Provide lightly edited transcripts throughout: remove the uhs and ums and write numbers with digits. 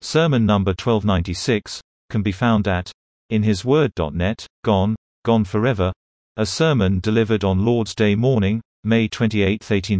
Sermon number 1296, can be found at inhisword.net. Gone Forever, a sermon delivered on Lord's Day morning, May 28,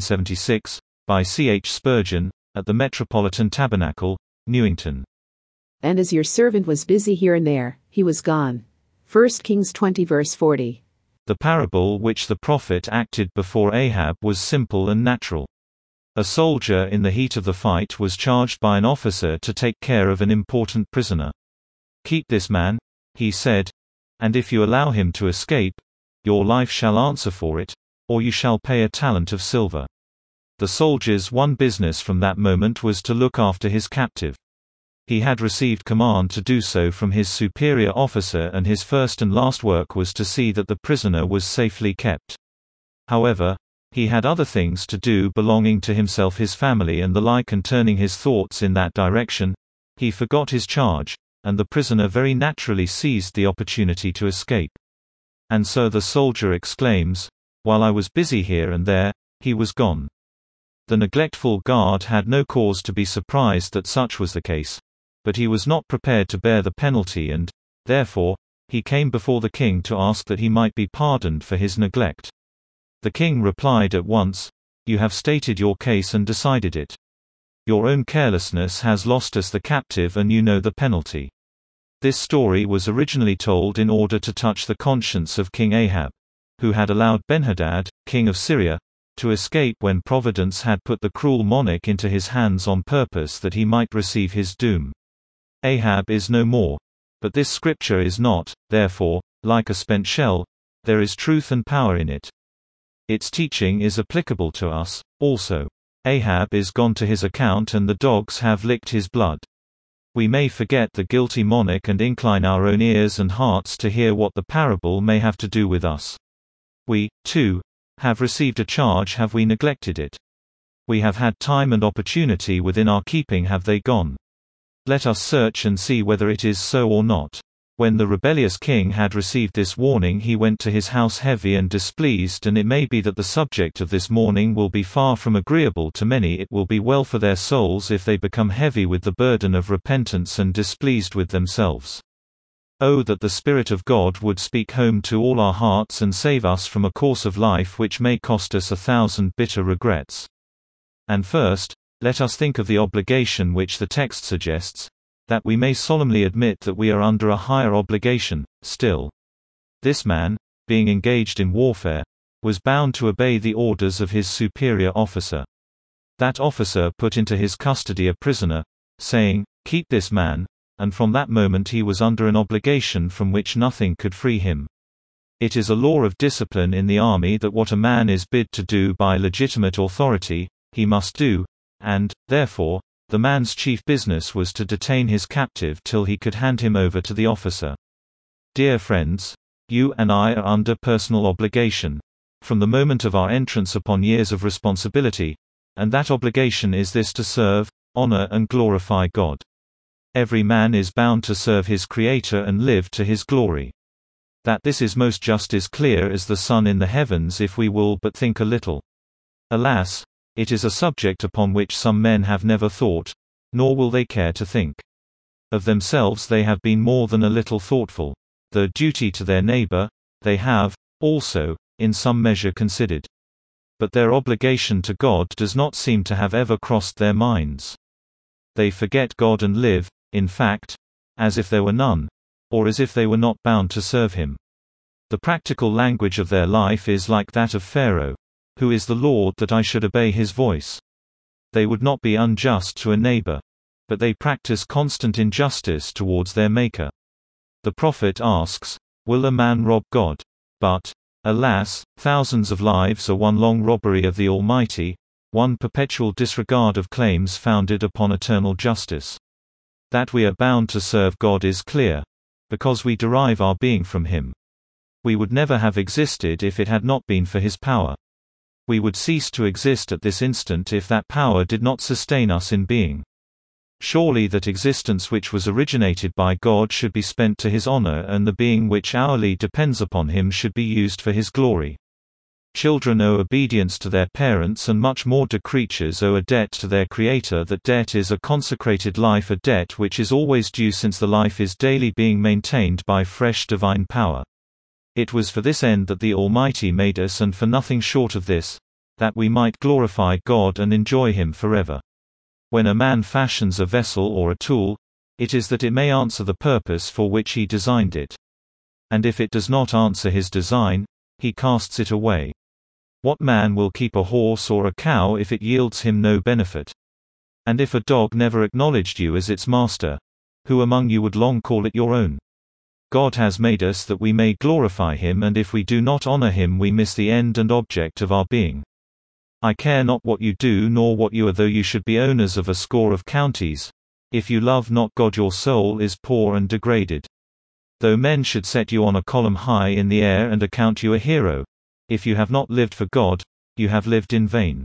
1876, by C. H. Spurgeon, at the Metropolitan Tabernacle, Newington. And as your servant was busy here and there, he was gone. 1 Kings 20 verse 40. The parable which the prophet acted before Ahab was simple and natural. A soldier in the heat of the fight was charged by an officer to take care of an important prisoner. "Keep this man," he said, "and if you allow him to escape, your life shall answer for it, or you shall pay a talent of silver." The soldier's one business from that moment was to look after his captive. He had received command to do so from his superior officer, and his first and last work was to see that the prisoner was safely kept. However, he had other things to do belonging to himself, his family and the like, and turning his thoughts in that direction, he forgot his charge, and the prisoner very naturally seized the opportunity to escape. And so the soldier exclaims, "While I was busy here and there, he was gone." The neglectful guard had no cause to be surprised that such was the case, but he was not prepared to bear the penalty, and, therefore, he came before the king to ask that he might be pardoned for his neglect. The king replied at once, "You have stated your case and decided it. Your own carelessness has lost us the captive, and you know the penalty." This story was originally told in order to touch the conscience of King Ahab, who had allowed Benhadad, king of Syria, to escape when Providence had put the cruel monarch into his hands on purpose that he might receive his doom. Ahab is no more. But this scripture is not, therefore, like a spent shell. There is truth and power in it. Its teaching is applicable to us, also. Ahab is gone to his account, and the dogs have licked his blood. We may forget the guilty monarch and incline our own ears and hearts to hear what the parable may have to do with us. We, too, have received a charge. Have we neglected it? We have had time and opportunity within our keeping. Have they gone? Let us search and see whether it is so or not. When the rebellious king had received this warning, he went to his house heavy and displeased, and it may be that the subject of this morning will be far from agreeable to many. It will be well for their souls if they become heavy with the burden of repentance and displeased with themselves. Oh, that the Spirit of God would speak home to all our hearts and save us from a course of life which may cost us 1,000 bitter regrets. And first, let us think of the obligation which the text suggests, that we may solemnly admit that we are under a higher obligation, still. This man, being engaged in warfare, was bound to obey the orders of his superior officer. That officer put into his custody a prisoner, saying, "Keep this man," and from that moment he was under an obligation from which nothing could free him. It is a law of discipline in the army that what a man is bid to do by legitimate authority, he must do, and, therefore, the man's chief business was to detain his captive till he could hand him over to the officer. Dear friends, you and I are under personal obligation, from the moment of our entrance upon years of responsibility, and that obligation is this: to serve, honor and glorify God. Every man is bound to serve his Creator and live to his glory. That this is most just is clear as the sun in the heavens if we will but think a little. Alas, it is a subject upon which some men have never thought, nor will they care to think. Of themselves they have been more than a little thoughtful. The duty to their neighbor, they have, also, in some measure considered. But their obligation to God does not seem to have ever crossed their minds. They forget God and live, in fact, as if there were none, or as if they were not bound to serve Him. The practical language of their life is like that of Pharaoh. Who is the Lord that I should obey his voice? They would not be unjust to a neighbor, but they practice constant injustice towards their Maker. The prophet asks, "Will a man rob God?" But, alas, thousands of lives are one long robbery of the Almighty, one perpetual disregard of claims founded upon eternal justice. That we are bound to serve God is clear, because we derive our being from Him. We would never have existed if it had not been for His power. We would cease to exist at this instant if that power did not sustain us in being. Surely that existence which was originated by God should be spent to His honor, and the being which hourly depends upon Him should be used for His glory. Children owe obedience to their parents, and much more do creatures owe a debt to their Creator. That debt is a consecrated life, a debt which is always due, since the life is daily being maintained by fresh divine power. It was for this end that the Almighty made us, and for nothing short of this, that we might glorify God and enjoy Him forever. When a man fashions a vessel or a tool, it is that it may answer the purpose for which he designed it. And if it does not answer his design, he casts it away. What man will keep a horse or a cow if it yields him no benefit? And if a dog never acknowledged you as its master, who among you would long call it your own? God has made us that we may glorify Him, and if we do not honor Him, we miss the end and object of our being. I care not what you do nor what you are, though you should be owners of a score of counties. If you love not God, your soul is poor and degraded. Though men should set you on a column high in the air and account you a hero, if you have not lived for God, you have lived in vain.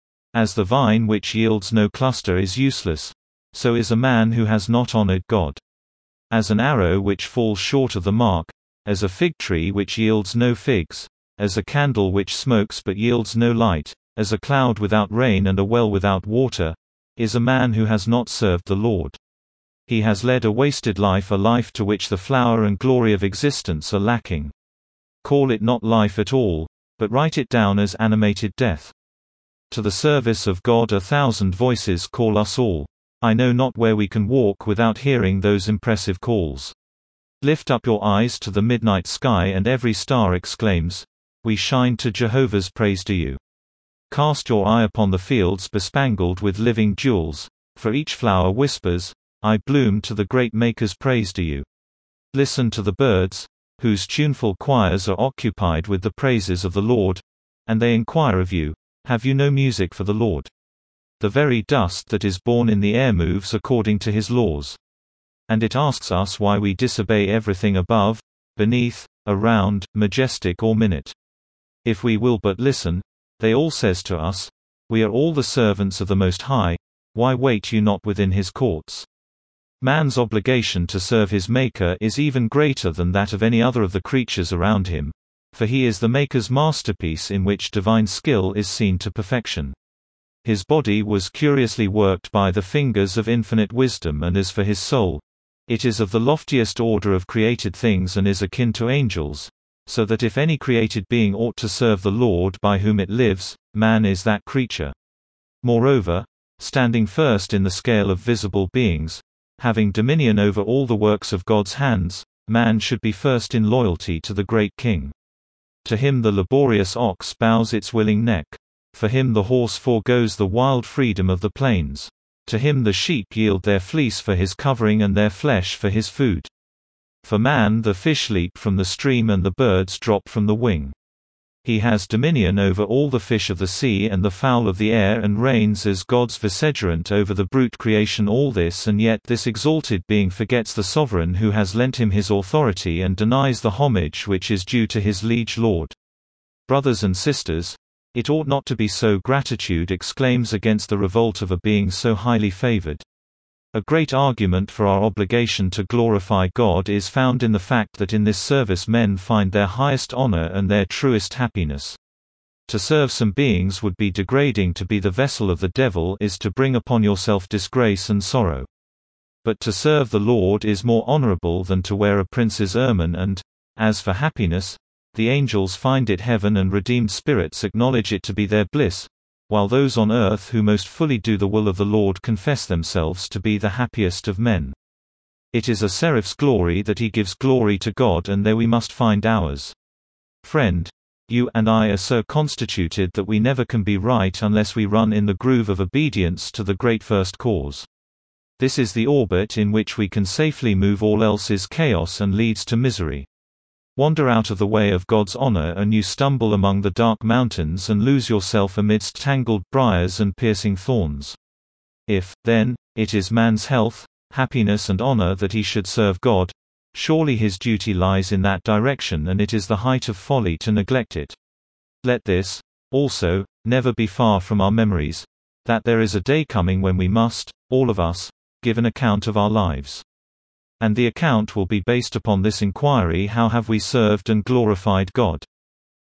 As the vine which yields no cluster is useless, so is a man who has not honored God. As an arrow which falls short of the mark, as a fig tree which yields no figs, as a candle which smokes but yields no light, as a cloud without rain and a well without water, is a man who has not served the Lord. He has led a wasted life, a life to which the flower and glory of existence are lacking. Call it not life at all, but write it down as animated death. To the service of God 1,000 voices call us all. I know not where we can walk without hearing those impressive calls. Lift up your eyes to the midnight sky, and every star exclaims, "We shine to Jehovah's praise to you." Cast your eye upon the fields bespangled with living jewels, for each flower whispers, "I bloom to the great Maker's praise to you." Listen to the birds, whose tuneful choirs are occupied with the praises of the Lord, and they inquire of you, "Have you no music for the Lord?" The very dust that is born in the air moves according to His laws. And it asks us why we disobey everything above, beneath, around, majestic or minute. If we will but listen, they all says to us, "We are all the servants of the Most High, why wait you not within His courts?" Man's obligation to serve his Maker is even greater than that of any other of the creatures around him, for he is the Maker's masterpiece in which divine skill is seen to perfection. His body was curiously worked by the fingers of infinite wisdom, and as for his soul, it is of the loftiest order of created things and is akin to angels, so that if any created being ought to serve the Lord by whom it lives, man is that creature. Moreover, standing first in the scale of visible beings, having dominion over all the works of God's hands, man should be first in loyalty to the great King. To him the laborious ox bows its willing neck. For him the horse forgoes the wild freedom of the plains. To him the sheep yield their fleece for his covering and their flesh for his food. For man the fish leap from the stream and the birds drop from the wing. He has dominion over all the fish of the sea and the fowl of the air, and reigns as God's vicegerent over the brute creation. All this, and yet this exalted being forgets the sovereign who has lent him his authority and denies the homage which is due to his liege lord. Brothers and sisters, it ought not to be so. Gratitude exclaims against the revolt of a being so highly favored. A great argument for our obligation to glorify God is found in the fact that in this service men find their highest honor and their truest happiness. To serve some beings would be degrading. To be the vessel of the devil is to bring upon yourself disgrace and sorrow. But to serve the Lord is more honorable than to wear a prince's ermine, and, as for happiness, the angels find it heaven and redeemed spirits acknowledge it to be their bliss, while those on earth who most fully do the will of the Lord confess themselves to be the happiest of men. It is a seraph's glory that he gives glory to God, and there we must find ours. Friend, you and I are so constituted that we never can be right unless we run in the groove of obedience to the great first cause. This is the orbit in which we can safely move. All else is chaos and leads to misery. Wander out of the way of God's honor and you stumble among the dark mountains and lose yourself amidst tangled briars and piercing thorns. If, then, it is man's health, happiness and honor that he should serve God, surely his duty lies in that direction, and it is the height of folly to neglect it. Let this, also, never be far from our memories, that there is a day coming when we must, all of us, give an account of our lives. And the account will be based upon this inquiry: how have we served and glorified God?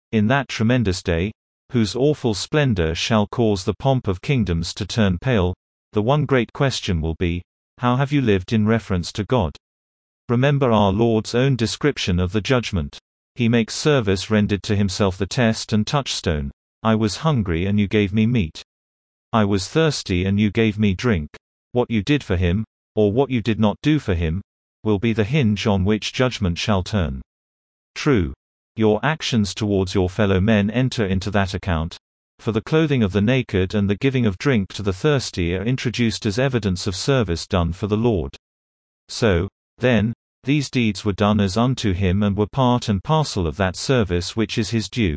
In that tremendous day, whose awful splendor shall cause the pomp of kingdoms to turn pale, the one great question will be, how have you lived in reference to God? Remember our Lord's own description of the judgment. He makes service rendered to himself the test and touchstone. I was hungry and you gave me meat. I was thirsty and you gave me drink. What you did for him, or what you did not do for him, will be the hinge on which judgment shall turn. True. Your actions towards your fellow men enter into that account, for the clothing of the naked and the giving of drink to the thirsty are introduced as evidence of service done for the Lord. So, then, these deeds were done as unto him and were part and parcel of that service which is his due.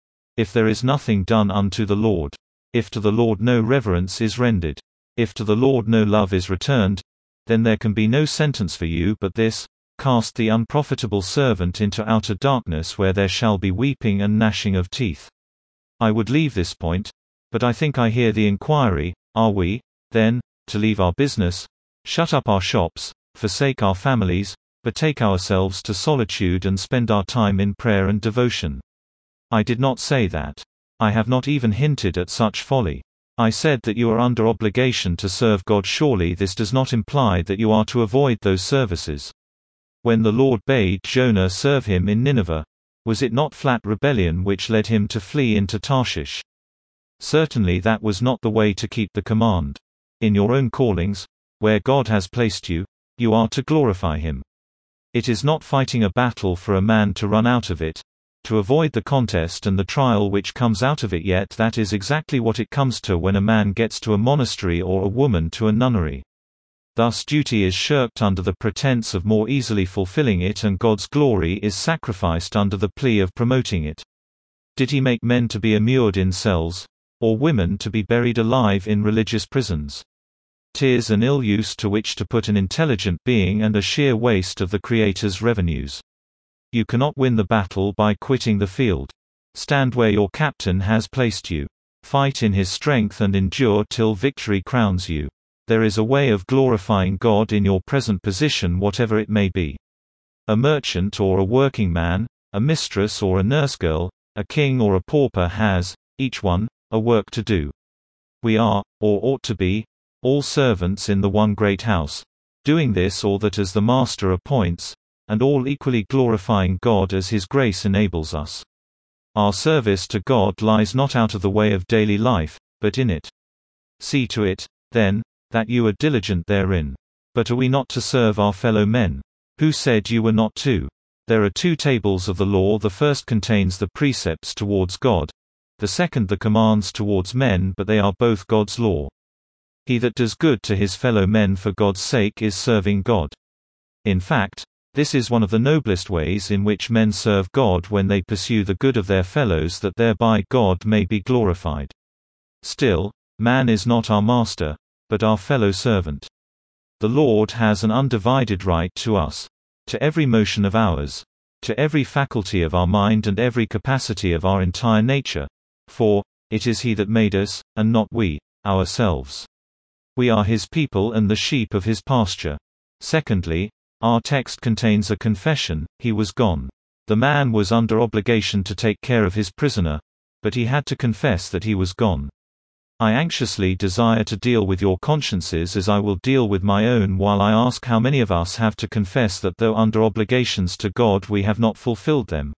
If there is nothing done unto the Lord, if to the Lord no reverence is rendered, if to the Lord no love is returned, then there can be no sentence for you but this: cast the unprofitable servant into outer darkness where there shall be weeping and gnashing of teeth. I would leave this point, but I think I hear the inquiry, are we, then, to leave our business, shut up our shops, forsake our families, betake ourselves to solitude and spend our time in prayer and devotion? I did not say that. I have not even hinted at such folly. I said that you are under obligation to serve God. Surely this does not imply that you are to avoid those services. When the Lord bade Jonah serve him in Nineveh, was it not flat rebellion which led him to flee into Tarshish? Certainly that was not the way to keep the command. In your own callings, where God has placed you, you are to glorify him. It is not fighting a battle for a man to run out of it, to avoid the contest and the trial which comes out of it. Yet that is exactly what it comes to when a man gets to a monastery or a woman to a nunnery. Thus duty is shirked under the pretense of more easily fulfilling it, and God's glory is sacrificed under the plea of promoting it. Did he make men to be immured in cells, or women to be buried alive in religious prisons? 'Tis an ill use to which to put an intelligent being and a sheer waste of the Creator's revenues. You cannot win the battle by quitting the field. Stand where your captain has placed you. Fight in his strength and endure till victory crowns you. There is a way of glorifying God in your present position, whatever it may be. A merchant or a working man, a mistress or a nurse girl, a king or a pauper has, each one, a work to do. We are, or ought to be, all servants in the one great house, doing this or that as the Master appoints, and all equally glorifying God as his grace enables us. Our service to God lies not out of the way of daily life, but in it. See to it, then, that you are diligent therein. But are we not to serve our fellow men? Who said you were not to? There are two tables of the law. The first contains the precepts towards God, the second the commands towards men, but they are both God's law. He that does good to his fellow men for God's sake is serving God. In fact, this is one of the noblest ways in which men serve God, when they pursue the good of their fellows, that thereby God may be glorified. Still, man is not our master, but our fellow servant. The Lord has an undivided right to us, to every motion of ours, to every faculty of our mind and every capacity of our entire nature, for it is he that made us, and not we, ourselves. We are his people and the sheep of his pasture. Secondly, our text contains a confession: he was gone. The man was under obligation to take care of his prisoner, but he had to confess that he was gone. I anxiously desire to deal with your consciences as I will deal with my own, while I ask how many of us have to confess that though under obligations to God we have not fulfilled them.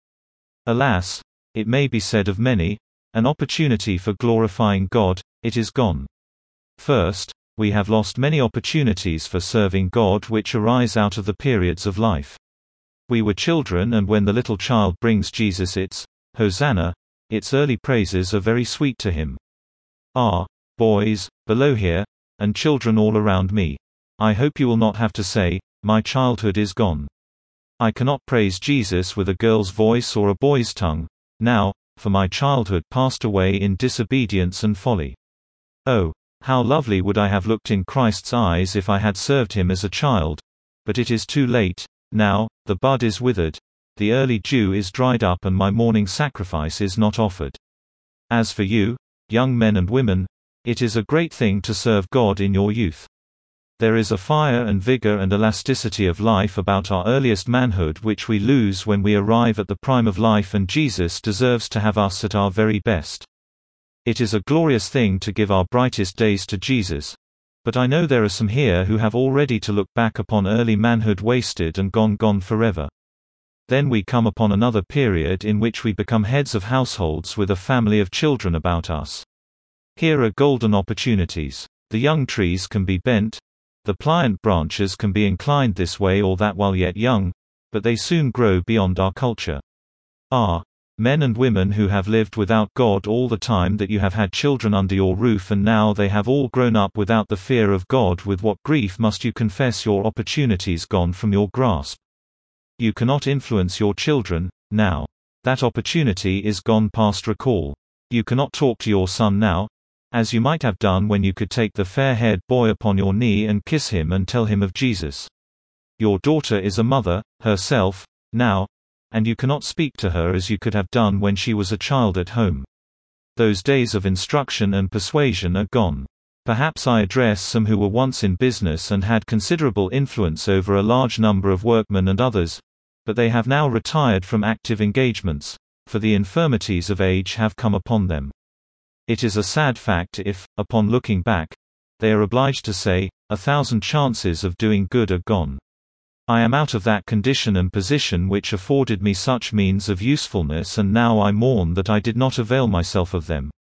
Alas, it may be said of many, an opportunity for glorifying God, it is gone. First, we have lost many opportunities for serving God which arise out of the periods of life. We were children, and when the little child brings Jesus its Hosanna, its early praises are very sweet to him. Ah, boys, below here, and children all around me, I hope you will not have to say, my childhood is gone. I cannot praise Jesus with a girl's voice or a boy's tongue, now, for my childhood passed away in disobedience and folly. Oh, how lovely would I have looked in Christ's eyes if I had served him as a child, but it is too late, now, the bud is withered, the early dew is dried up, and my morning sacrifice is not offered. As for you, young men and women, it is a great thing to serve God in your youth. There is a fire and vigor and elasticity of life about our earliest manhood which we lose when we arrive at the prime of life, and Jesus deserves to have us at our very best. It is a glorious thing to give our brightest days to Jesus. But I know there are some here who have already to look back upon early manhood wasted and gone forever. Then we come upon another period in which we become heads of households with a family of children about us. Here are golden opportunities. The young trees can be bent, the pliant branches can be inclined this way or that while yet young, but they soon grow beyond our culture. Men and women who have lived without God all the time that you have had children under your roof, and now they have all grown up without the fear of God, with what grief must you confess your opportunities gone from your grasp. You cannot influence your children, now. That opportunity is gone past recall. You cannot talk to your son now, as you might have done when you could take the fair-haired boy upon your knee and kiss him and tell him of Jesus. Your daughter is a mother, herself, now, and you cannot speak to her as you could have done when she was a child at home. Those days of instruction and persuasion are gone. Perhaps I address some who were once in business and had considerable influence over a large number of workmen and others, but they have now retired from active engagements, for the infirmities of age have come upon them. It is a sad fact if, upon looking back, they are obliged to say, 1,000 chances of doing good are gone. I am out of that condition and position which afforded me such means of usefulness, and now I mourn that I did not avail myself of them.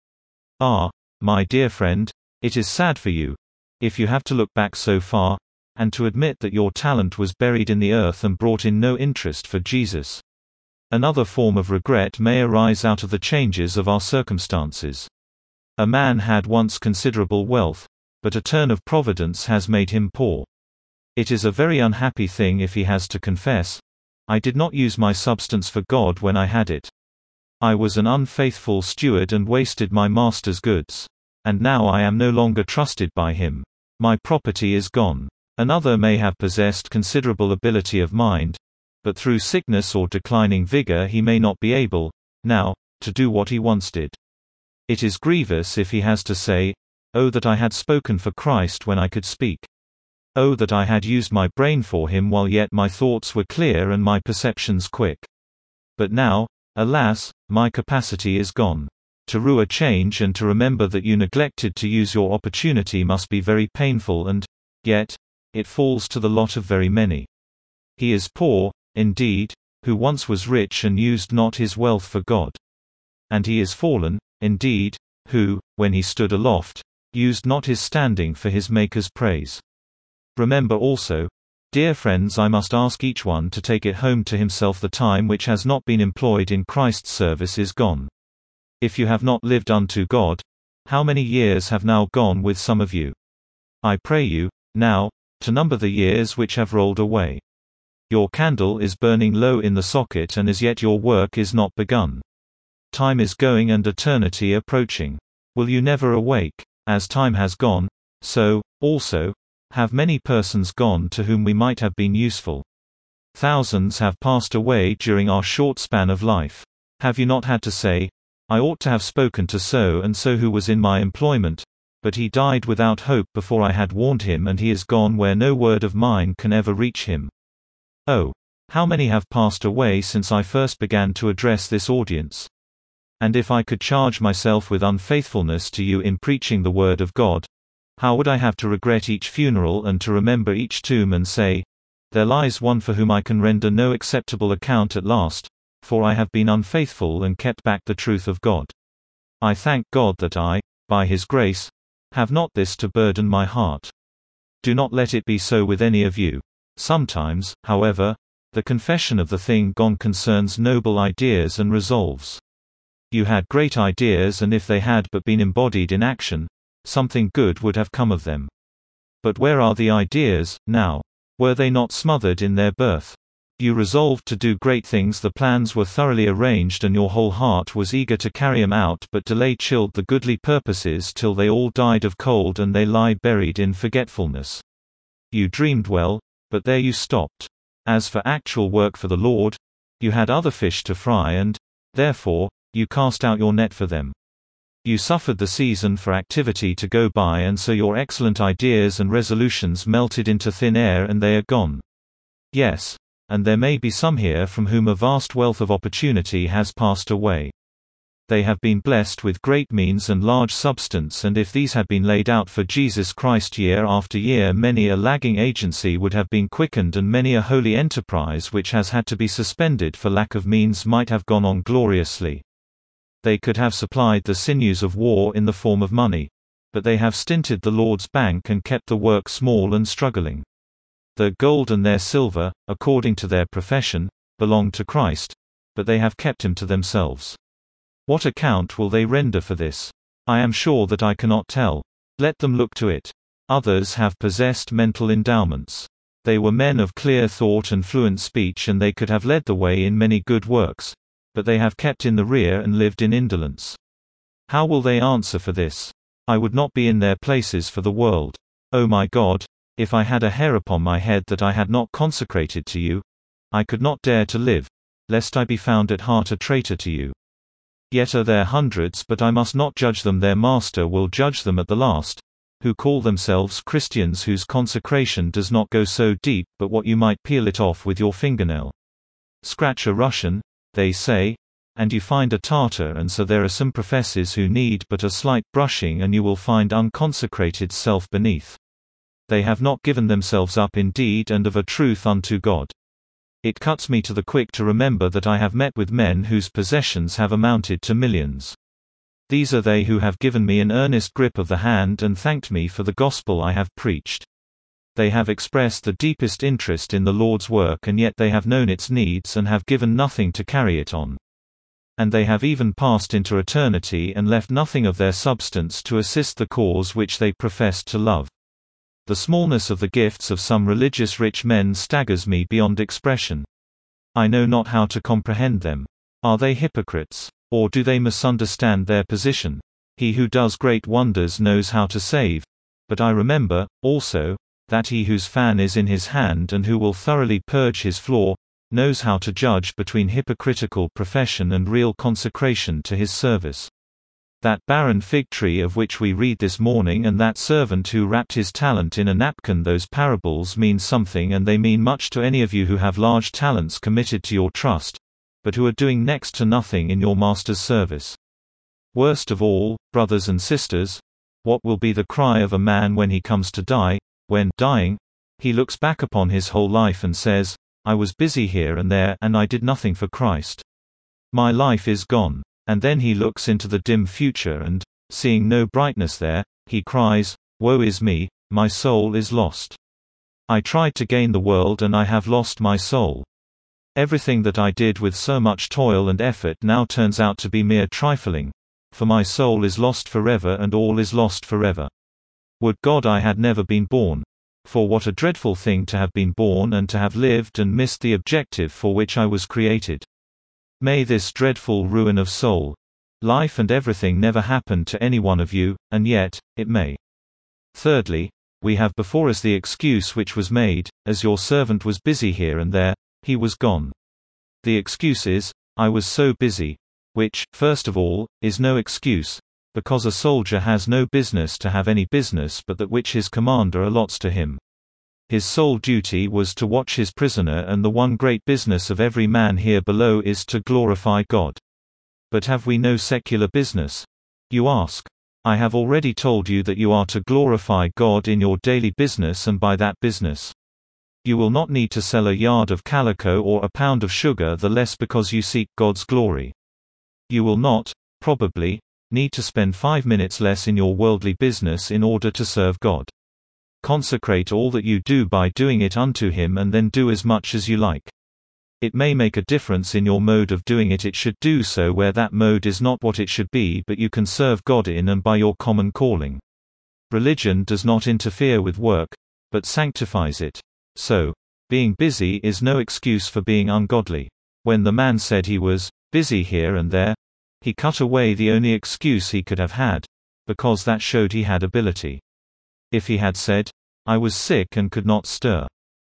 My dear friend, it is sad for you, if you have to look back so far, and to admit that your talent was buried in the earth and brought in no interest for Jesus. Another form of regret may arise out of the changes of our circumstances. A man had once considerable wealth, but a turn of Providence has made him poor. It is a very unhappy thing if he has to confess, I did not use my substance for God when I had it. I was an unfaithful steward and wasted my master's goods. And now I am no longer trusted by him. My property is gone. Another may have possessed considerable ability of mind, but through sickness or declining vigor he may not be able, now, to do what he once did. It is grievous if he has to say, "Oh, that I had spoken for Christ when I could speak. Oh, that I had used my brain for him while yet my thoughts were clear and my perceptions quick. But now, alas, my capacity is gone." To rue a change and to remember that you neglected to use your opportunity must be very painful, and, yet, it falls to the lot of very many. He is poor, indeed, who once was rich and used not his wealth for God. And he is fallen, indeed, who, when he stood aloft, used not his standing for his Maker's praise. Remember also, dear friends, I must ask each one to take it home to himself, the time which has not been employed in Christ's service is gone. If you have not lived unto God, how many years have now gone with some of you? I pray you, now, to number the years which have rolled away. Your candle is burning low in the socket, and as yet your work is not begun. Time is going and eternity approaching. Will you never awake? As time has gone, so, also, have many persons gone to whom we might have been useful. Thousands have passed away during our short span of life. Have you not had to say, "I ought to have spoken to so and so who was in my employment, but he died without hope before I had warned him, and he is gone where no word of mine can ever reach him"? Oh, how many have passed away since I first began to address this audience? And if I could charge myself with unfaithfulness to you in preaching the word of God, how would I have to regret each funeral and to remember each tomb and say, "There lies one for whom I can render no acceptable account at last, for I have been unfaithful and kept back the truth of God." I thank God that I, by His grace, have not this to burden my heart. Do not let it be so with any of you. Sometimes, however, the confession of the thing gone concerns noble ideas and resolves. You had great ideas, and if they had but been embodied in action, something good would have come of them. But where are the ideas, now? Were they not smothered in their birth? You resolved to do great things, the plans were thoroughly arranged, and your whole heart was eager to carry them out, but delay chilled the goodly purposes till they all died of cold and they lie buried in forgetfulness. You dreamed well, but there you stopped. As for actual work for the Lord, you had other fish to fry, and, therefore, you cast out your net for them. You suffered the season for activity to go by, and so your excellent ideas and resolutions melted into thin air and they are gone. Yes. And there may be some here from whom a vast wealth of opportunity has passed away. They have been blessed with great means and large substance, and if these had been laid out for Jesus Christ year after year, many a lagging agency would have been quickened, and many a holy enterprise which has had to be suspended for lack of means might have gone on gloriously. They could have supplied the sinews of war in the form of money. But they have stinted the Lord's bank and kept the work small and struggling. Their gold and their silver, according to their profession, belong to Christ, but they have kept him to themselves. What account will they render for this? I am sure that I cannot tell. Let them look to it. Others have possessed mental endowments. They were men of clear thought and fluent speech, and they could have led the way in many good works. But they have kept in the rear and lived in indolence. How will they answer for this? I would not be in their places for the world. O my God, if I had a hair upon my head that I had not consecrated to you, I could not dare to live, lest I be found at heart a traitor to you. Yet are there hundreds, but I must not judge them, their master will judge them at the last, who call themselves Christians, whose consecration does not go so deep but what you might peel it off with your fingernail. Scratch a Russian, they say, and you find a Tartar, and so there are some professors who need but a slight brushing, and you will find unconsecrated self beneath. They have not given themselves up in deed and of a truth unto God. It cuts me to the quick to remember that I have met with men whose possessions have amounted to millions. These are they who have given me an earnest grip of the hand and thanked me for the gospel I have preached. They have expressed the deepest interest in the Lord's work, and yet they have known its needs and have given nothing to carry it on. And they have even passed into eternity and left nothing of their substance to assist the cause which they professed to love. The smallness of the gifts of some religious rich men staggers me beyond expression. I know not how to comprehend them. Are they hypocrites? Or do they misunderstand their position? He who does great wonders knows how to save. But I remember, also, that he whose fan is in his hand and who will thoroughly purge his floor, knows how to judge between hypocritical profession and real consecration to his service. That barren fig tree of which we read this morning, and that servant who wrapped his talent in a napkin, those parables mean something, and they mean much to any of you who have large talents committed to your trust, but who are doing next to nothing in your master's service. Worst of all, brothers and sisters, what will be the cry of a man when he comes to die, when, dying, he looks back upon his whole life and says, I was busy here and there, and I did nothing for Christ. My life is gone. And then he looks into the dim future and, seeing no brightness there, he cries, Woe is me, my soul is lost. I tried to gain the world and I have lost my soul. Everything that I did with so much toil and effort now turns out to be mere trifling, for my soul is lost forever and all is lost forever. Would God I had never been born. For what a dreadful thing to have been born and to have lived and missed the objective for which I was created. May this dreadful ruin of soul, life and everything never happen to any one of you, and yet, it may. Thirdly, we have before us the excuse which was made, as your servant was busy here and there, he was gone. The excuse is, I was so busy, which, first of all, is no excuse, because a soldier has no business to have any business but that which his commander allots to him. His sole duty was to watch his prisoner, and the one great business of every man here below is to glorify God. But have we no secular business? You ask. I have already told you that you are to glorify God in your daily business, and by that business. You will not need to sell a yard of calico or a pound of sugar the less because you seek God's glory. You will not, probably, need to spend 5 minutes less in your worldly business in order to serve God. Consecrate all that you do by doing it unto Him, and then do as much as you like. It may make a difference in your mode of doing it. It should do so where that mode is not what it should be, but you can serve God in and by your common calling. Religion does not interfere with work, but sanctifies it. So, being busy is no excuse for being ungodly. When the man said he was busy here and there, he cut away the only excuse he could have had, because that showed he had ability. If he had said, I was sick and could not stir.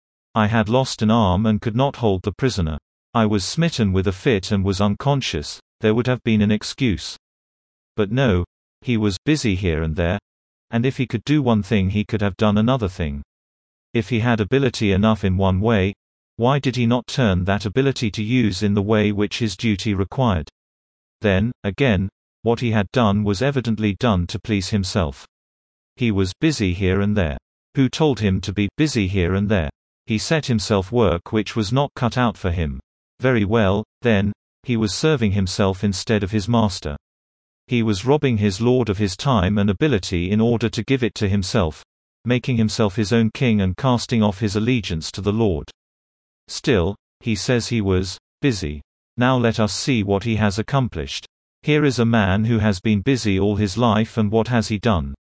I had lost an arm and could not hold the prisoner. I was smitten with a fit and was unconscious, there would have been an excuse. But no, He was busy here and there, and if he could do one thing he could have done another thing. If he had ability enough in one way, why did he not turn that ability to use in the way which his duty required? Then, again, what he had done was evidently done to please himself. He was busy here and there. Who told him to be busy here and there? He set himself work which was not cut out for him. Very well, then, he was serving himself instead of his master. He was robbing his lord of his time and ability in order to give it to himself, making himself his own king and casting off his allegiance to the Lord. Still, he says he was busy. Now let us see what he has accomplished. Here is a man who has been busy all his life, and what has he done?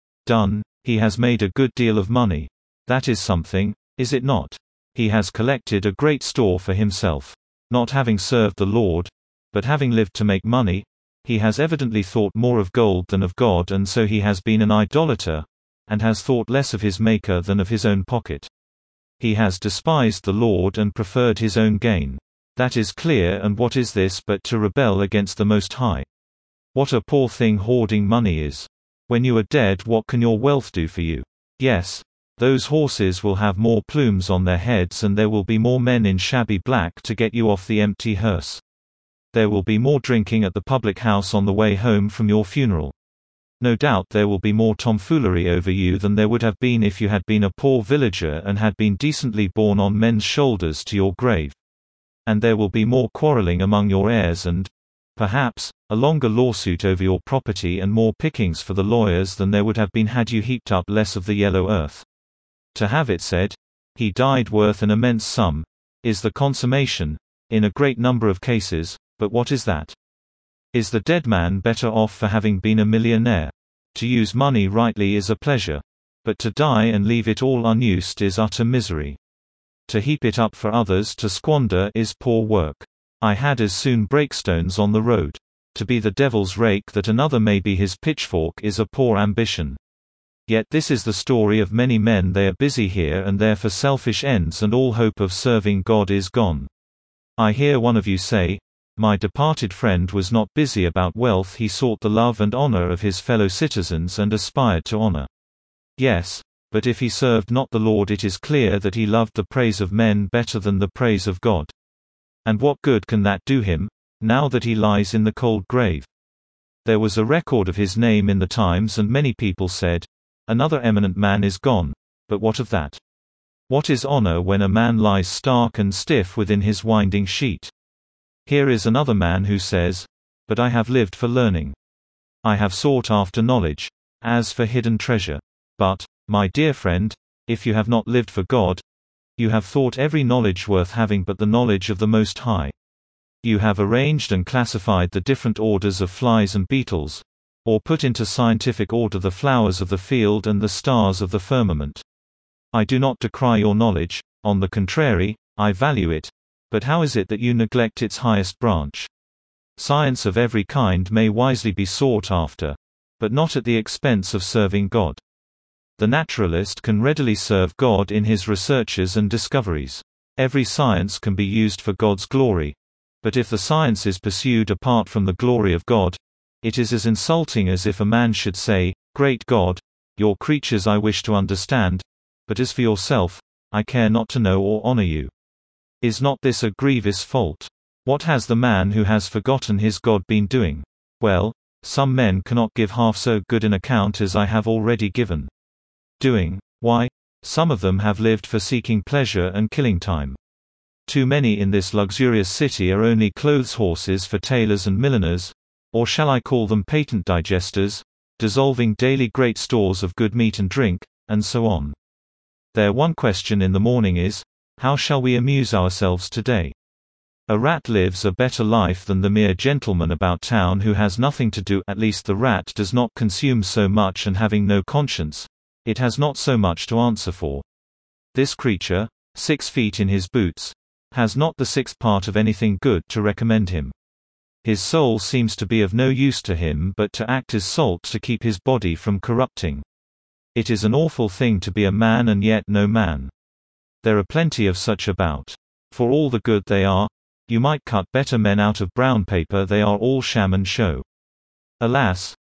He has made a good deal of money. That is something, is it not? He has collected a great store for himself. Not having served the Lord, but having lived to make money, he has evidently thought more of gold than of God, and so he has been an idolater, and has thought less of his Maker than of his own pocket. He has despised the Lord and preferred his own gain. That is clear, and what is this but to rebel against the Most High? What a poor thing hoarding money is. When you are dead, what can your wealth do for you? Yes, those horses will have more plumes on their heads, and there will be more men in shabby black to get you off the empty hearse. There will be more drinking at the public house on the way home from your funeral. No doubt there will be more tomfoolery over you than there would have been if you had been a poor villager and had been decently borne on men's shoulders to your grave. And there will be more quarreling among your heirs and, perhaps, a longer lawsuit over your property and more pickings for the lawyers than there would have been had you heaped up less of the yellow earth. To have it said, "He died worth an immense sum," is the consummation, in a great number of cases, but what is that? Is the dead man better off for having been a millionaire? To use money rightly is a pleasure. But to die and leave it all unused is utter misery. To heap it up for others to squander is poor work. I had as soon break stones on the road. To be the devil's rake that another may be his pitchfork is a poor ambition. Yet this is the story of many men. They are busy here and there for selfish ends, and all hope of serving God is gone. I hear one of you say, "My departed friend was not busy about wealth, he sought the love and honor of his fellow citizens and aspired to honor." Yes, but if he served not the Lord, it is clear that he loved the praise of men better than the praise of God. And what good can that do him, now that he lies in the cold grave? There was a record of his name in the Times, and many people said, "Another eminent man is gone," but what of that? What is honor when a man lies stark and stiff within his winding sheet? Here is another man who says, "But I have lived for learning. I have sought after knowledge, as for hidden treasure." But, my dear friend, if you have not lived for God, you have thought every knowledge worth having but the knowledge of the Most High. You have arranged and classified the different orders of flies and beetles, or put into scientific order the flowers of the field and the stars of the firmament. I do not decry your knowledge, on the contrary, I value it. But how is it that you neglect its highest branch? Science of every kind may wisely be sought after, but not at the expense of serving God. The naturalist can readily serve God in his researches and discoveries. Every science can be used for God's glory, but if the science is pursued apart from the glory of God, it is as insulting as if a man should say, "Great God, your creatures I wish to understand, but as for yourself, I care not to know or honor you." Is not this a grievous fault? What has the man who has forgotten his God been doing? Well, some men cannot give half so good an account as I have already given. Doing? Why, some of them have lived for seeking pleasure and killing time. Too many in this luxurious city are only clothes horses for tailors and milliners, or shall I call them patent digesters, dissolving daily great stores of good meat and drink, and so on. Their one question in the morning is, "How shall we amuse ourselves today?" A rat lives a better life than the mere gentleman about town who has nothing to do. At least the rat does not consume so much, and having no conscience, it has not so much to answer for. This creature, 6 feet in his boots, has not the sixth part of anything good to recommend him. His soul seems to be of no use to him but to act as salt to keep his body from corrupting. It is an awful thing to be a man and yet no man. There are plenty of such about. For all the good they are, you might cut better men out of brown paper, they are all sham and show. Alas,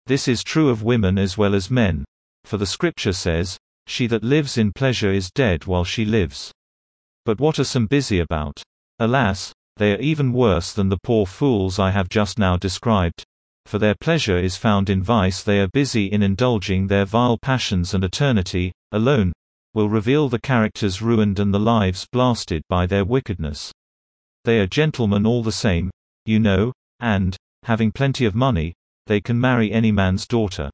This is true of women as well as men. For the scripture says, "She that lives in pleasure is dead while she lives." But what are some busy about? Alas, they are even worse than the poor fools I have just now described. For their pleasure is found in vice. They are busy in indulging their vile passions, and eternity, alone, will reveal the characters ruined and the lives blasted by their wickedness. They are gentlemen all the same, you know, and, having plenty of money, they can marry any man's daughter.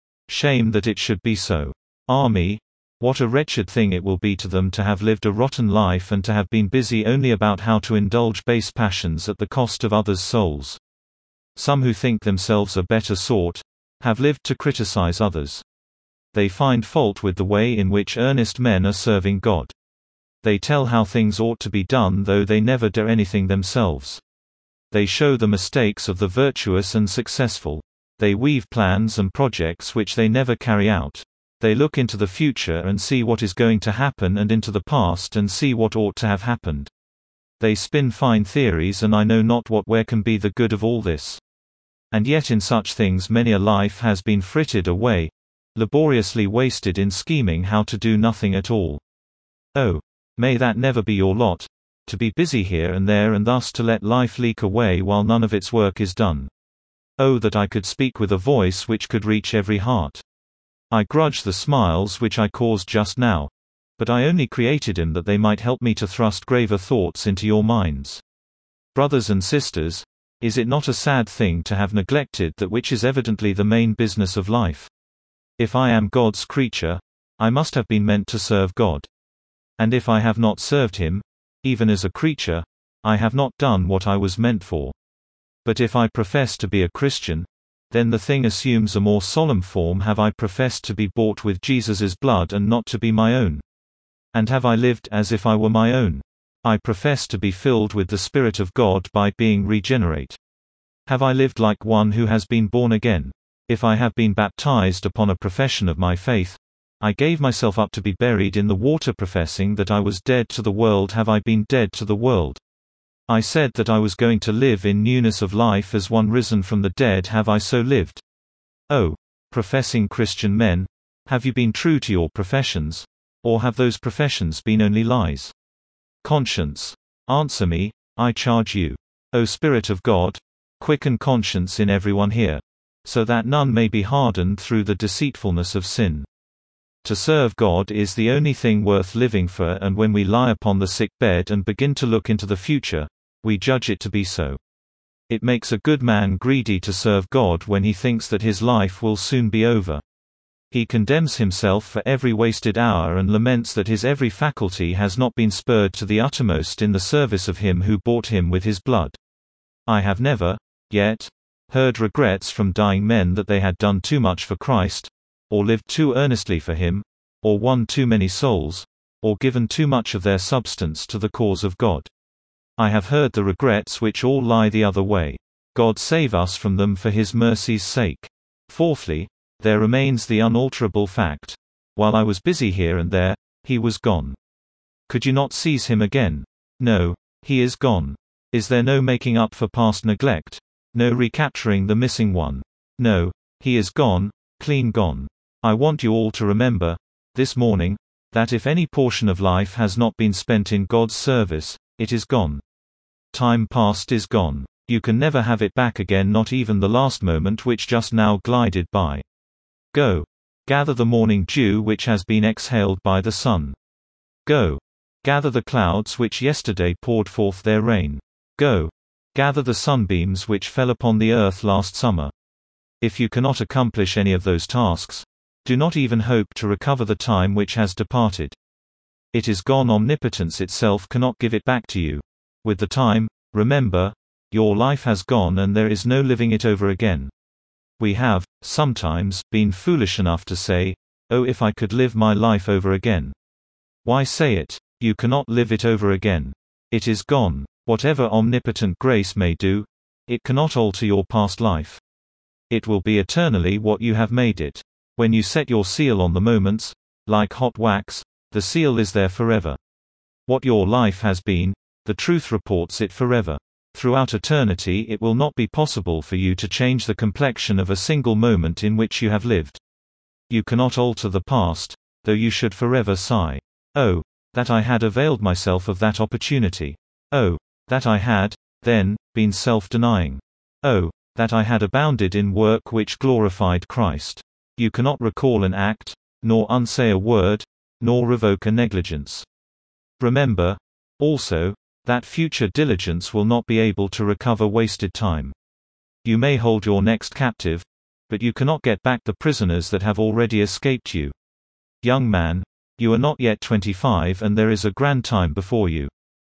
Shame that it should be so. Ah me, what a wretched thing it will be to them to have lived a rotten life and to have been busy only about how to indulge base passions at the cost of others' souls. Some who think themselves a better sort have lived to criticize others. They find fault with the way in which earnest men are serving God. They tell how things ought to be done, though they never do anything themselves. They show the mistakes of the virtuous and successful. They weave plans and projects which they never carry out. They look into the future and see what is going to happen, and into the past and see what ought to have happened. They spin fine theories, and I know not where can be the good of all this. And yet in such things many a life has been frittered away, laboriously wasted in scheming how to do nothing at all. Oh, may that never be your lot, to be busy here and there and thus to let life leak away while none of its work is done. Oh, that I could speak with a voice which could reach every heart. I grudge the smiles which I caused just now, but I only created them that they might help me to thrust graver thoughts into your minds. Brothers and sisters, is it not a sad thing to have neglected that which is evidently the main business of life? If I am God's creature, I must have been meant to serve God. And if I have not served Him, even as a creature, I have not done what I was meant for. But if I profess to be a Christian, then the thing assumes a more solemn form. Have I professed to be bought with Jesus' blood and not to be my own? And have I lived as if I were my own? I profess to be filled with the Spirit of God by being regenerate. Have I lived like one who has been born again? If I have been baptized upon a profession of my faith, I gave myself up to be buried in the water, professing that I was dead to the world. Have I been dead to the world? I said that I was going to live in newness of life as one risen from the dead. Have I so lived? Oh, professing Christian men, have you been true to your professions? Or have those professions been only lies? Conscience, answer me, I charge you. O Spirit of God, quicken conscience in everyone here, so that none may be hardened through the deceitfulness of sin. To serve God is the only thing worth living for, and when we lie upon the sick bed and begin to look into the future, we judge it to be so. It makes a good man greedy to serve God when he thinks that his life will soon be over. He condemns himself for every wasted hour and laments that his every faculty has not been spurred to the uttermost in the service of Him who bought him with His blood. I have never, yet, heard regrets from dying men that they had done too much for Christ, or lived too earnestly for Him, or won too many souls, or given too much of their substance to the cause of God. I have heard the regrets which all lie the other way. God save us from them for His mercy's sake. Fourthly, there remains the unalterable fact: while I was busy here and there, He was gone. Could you not seize Him again? No, He is gone. Is there no making up for past neglect? No recapturing the missing one? No, He is gone, clean gone. I want you all to remember, this morning, that if any portion of life has not been spent in God's service, it is gone. Time past is gone. You can never have it back again, not even the last moment which just now glided by. Go. Gather the morning dew which has been exhaled by the sun. Go. Gather the clouds which yesterday poured forth their rain. Go. Gather the sunbeams which fell upon the earth last summer. If you cannot accomplish any of those tasks, do not even hope to recover the time which has departed. It is gone. Omnipotence itself cannot give it back to you. With the time, remember, your life has gone and there is no living it over again. We have, sometimes, been foolish enough to say, "Oh, if I could live my life over again." Why say it? You cannot live it over again. It is gone. Whatever omnipotent grace may do, it cannot alter your past life. It will be eternally what you have made it. When you set your seal on the moments, like hot wax, the seal is there forever. What your life has been, the truth reports it forever. Throughout eternity it will not be possible for you to change the complexion of a single moment in which you have lived. You cannot alter the past, though you should forever sigh, "Oh, that I had availed myself of that opportunity. Oh, that I had, then, been self-denying. Oh, that I had abounded in work which glorified Christ." You cannot recall an act, nor unsay a word, nor revoke a negligence. Remember, also, that future diligence will not be able to recover wasted time. You may hold your next captive, but you cannot get back the prisoners that have already escaped you. Young man, you are not yet 25 and there is a grand time before you.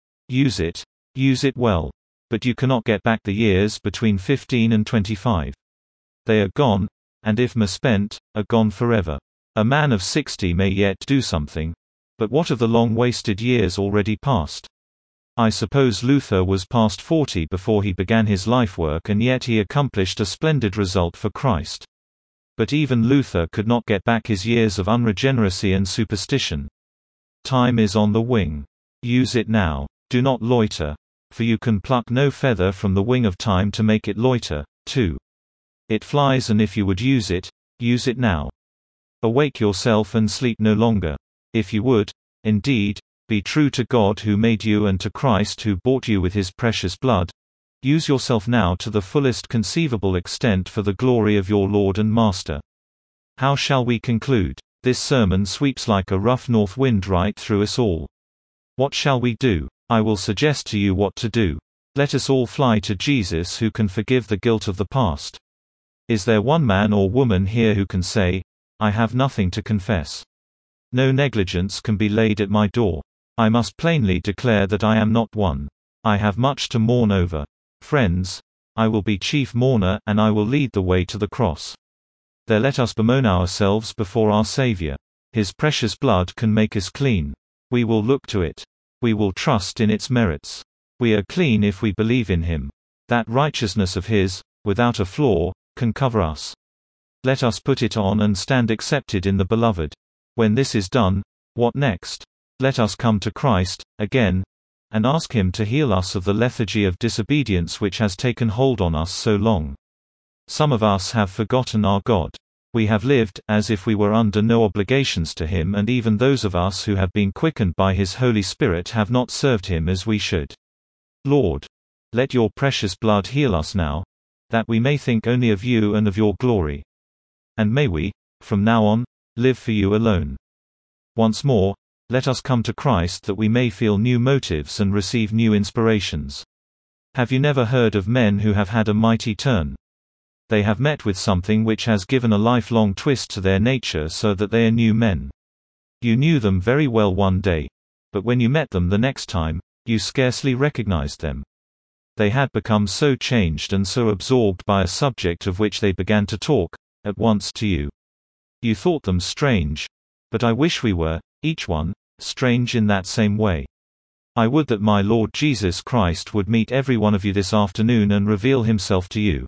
Use it well. But you cannot get back the years between 15 and 25. They are gone, and if misspent, are gone forever. A man of 60 may yet do something, but what of the long wasted years already past? I suppose Luther was past 40 before he began his life work, and yet he accomplished a splendid result for Christ. But even Luther could not get back his years of unregeneracy and superstition. Time is on the wing. Use it now. Do not loiter, for you can pluck no feather from the wing of time to make it loiter, too. It flies, and if you would use it now. Awake yourself and sleep no longer. If you would, indeed, be true to God who made you and to Christ who bought you with his precious blood, use yourself now to the fullest conceivable extent for the glory of your Lord and Master. How shall we conclude? This sermon sweeps like a rough north wind right through us all. What shall we do? I will suggest to you what to do. Let us all fly to Jesus who can forgive the guilt of the past. Is there one man or woman here who can say, "I have nothing to confess. No negligence can be laid at my door. I must plainly declare that I am not one. I have much to mourn over. Friends, I will be chief mourner, and I will lead the way to the cross. There let us bemoan ourselves before our Savior. His precious blood can make us clean. We will look to it. We will trust in its merits. We are clean if we believe in him. That righteousness of his, without a flaw, can cover us. Let us put it on and stand accepted in the Beloved. When this is done, what next? Let us come to Christ, again, and ask him to heal us of the lethargy of disobedience which has taken hold on us so long. Some of us have forgotten our God. We have lived as if we were under no obligations to him, and even those of us who have been quickened by his Holy Spirit have not served him as we should. Lord, let your precious blood heal us now, that we may think only of you and of your glory. And may we, from now on, live for you alone. Once more, let us come to Christ that we may feel new motives and receive new inspirations. Have you never heard of men who have had a mighty turn? They have met with something which has given a lifelong twist to their nature so that they are new men. You knew them very well one day, but when you met them the next time, you scarcely recognized them. They had become so changed and so absorbed by a subject of which they began to talk, at once to you. You thought them strange, but I wish we were, each one, strange in that same way. I would that my Lord Jesus Christ would meet every one of you this afternoon and reveal himself to you.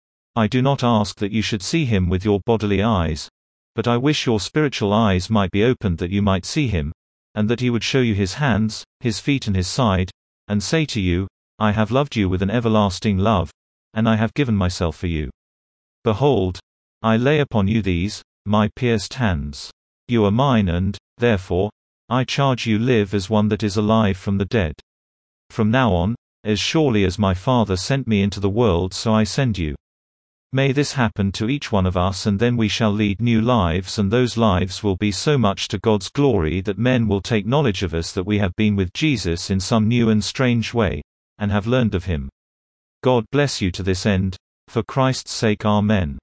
I do not ask that you should see him with your bodily eyes, but I wish your spiritual eyes might be opened that you might see him, and that he would show you his hands, his feet and his side, and say to you, "I have loved you with an everlasting love, and I have given myself for you. Behold, I lay upon you these, my pierced hands. You are mine, and, therefore, I charge you, live as one that is alive from the dead. From now on, as surely as my Father sent me into the world, so I send you." May this happen to each one of us, and then we shall lead new lives, and those lives will be so much to God's glory that men will take knowledge of us that we have been with Jesus in some new and strange way, and have learned of him. God bless you to this end, for Christ's sake. Amen.